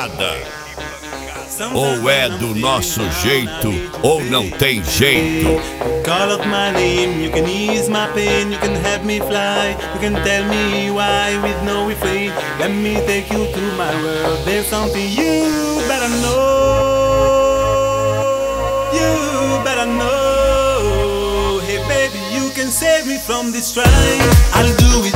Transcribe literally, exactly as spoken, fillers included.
pancada. Ou é do nosso jeito, ou não tem jeito. Call out my name, you can ease my pain, you can have me fly, you can tell me why with no refrain. Let me take you to my world, there's something you better know. You better know. Hey baby, you can save me from this strife. I'll do it